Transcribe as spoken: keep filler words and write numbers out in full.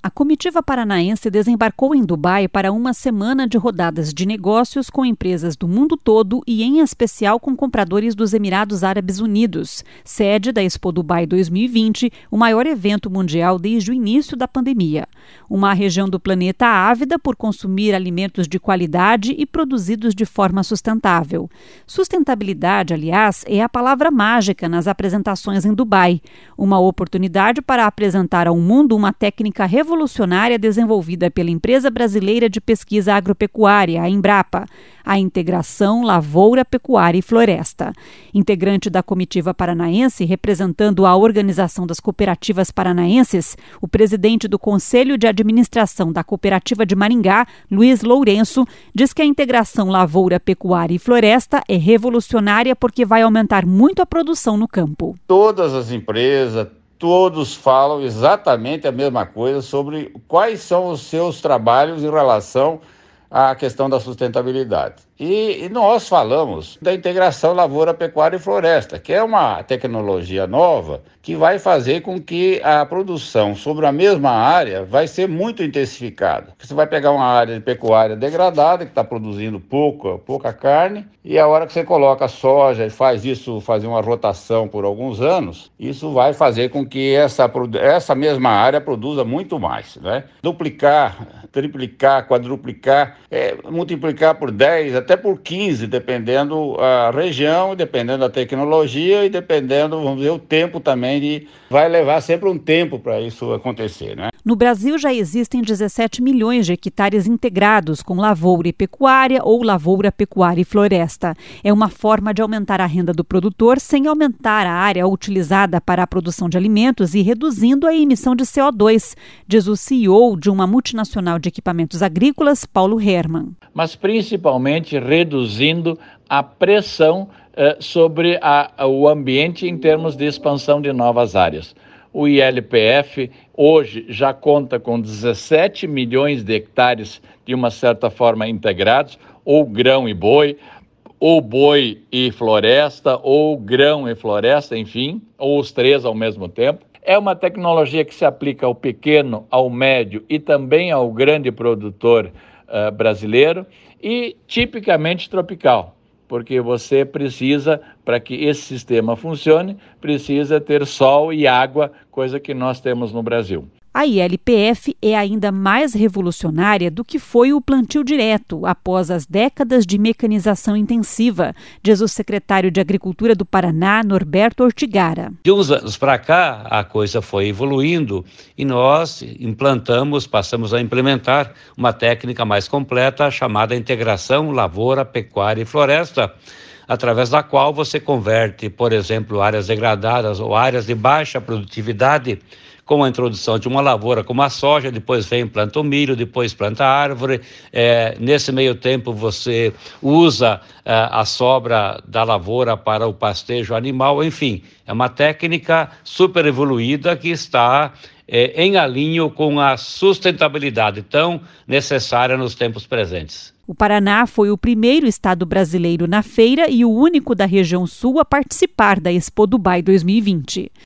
A comitiva paranaense desembarcou em Dubai para uma semana de rodadas de negócios com empresas do mundo todo e, em especial, com compradores dos Emirados Árabes Unidos, sede da Expo Dubai dois mil e vinte, o maior evento mundial desde o início da pandemia. Uma região do planeta ávida por consumir alimentos de qualidade e produzidos de forma sustentável. Sustentabilidade, aliás, é a palavra mágica nas apresentações em Dubai. Uma oportunidade para apresentar ao mundo uma técnica revolucionária revolucionária desenvolvida pela empresa brasileira de pesquisa agropecuária, a Embrapa, a integração lavoura, pecuária e floresta. Integrante da comitiva paranaense, representando a Organização das Cooperativas Paranaenses, o presidente do Conselho de Administração da Cooperativa de Maringá, Luiz Lourenço, diz que a integração lavoura, pecuária e floresta é revolucionária porque vai aumentar muito a produção no campo. Todas as empresas, todos falam exatamente a mesma coisa sobre quais são os seus trabalhos em relação à questão da sustentabilidade. E, e nós falamos da integração lavoura, pecuária e floresta, que é uma tecnologia nova que vai fazer com que a produção sobre a mesma área vai ser muito intensificada. Você vai pegar uma área de pecuária degradada, que está produzindo pouca, pouca carne, e a hora que você coloca a soja e faz isso, fazer uma rotação por alguns anos, isso vai fazer com que essa, essa mesma área produza muito mais, né? Duplicar, triplicar, quadruplicar, é, multiplicar por dez, até por quinze, dependendo a região, dependendo da tecnologia e dependendo, vamos dizer, o tempo também. De, vai levar sempre um tempo para isso acontecer, né? No Brasil já existem dezessete milhões de hectares integrados com lavoura e pecuária ou lavoura, pecuária e floresta. É uma forma de aumentar a renda do produtor sem aumentar a área utilizada para a produção de alimentos e reduzindo a emissão de C O dois, diz o C E O de uma multinacional de equipamentos agrícolas, Paulo Hermann. Mas principalmente reduzindo a pressão eh, sobre a, o ambiente em termos de expansão de novas áreas. O I L P F hoje já conta com dezessete milhões de hectares de uma certa forma integrados, ou grão e boi, ou boi e floresta, ou grão e floresta, enfim, ou os três ao mesmo tempo. É uma tecnologia que se aplica ao pequeno, ao médio e também ao grande produtor uh, brasileiro e tipicamente tropical, porque você precisa, para que esse sistema funcione, precisa ter sol e água, coisa que nós temos no Brasil. A I L P F é ainda mais revolucionária do que foi o plantio direto após as décadas de mecanização intensiva, diz o secretário de Agricultura do Paraná, Norberto Ortigara. De uns anos para cá, a coisa foi evoluindo e nós implantamos, passamos a implementar uma técnica mais completa chamada integração lavoura, pecuária e floresta, através da qual você converte, por exemplo, áreas degradadas ou áreas de baixa produtividade, com a introdução de uma lavoura como a soja, depois vem planta o milho, depois planta a árvore. É, nesse meio tempo você usa é, a sobra da lavoura para o pastejo animal, enfim, é uma técnica super evoluída que está é, em alinho com a sustentabilidade tão necessária nos tempos presentes. O Paraná foi o primeiro estado brasileiro na feira e o único da região sul a participar da Expo Dubai dois mil e vinte.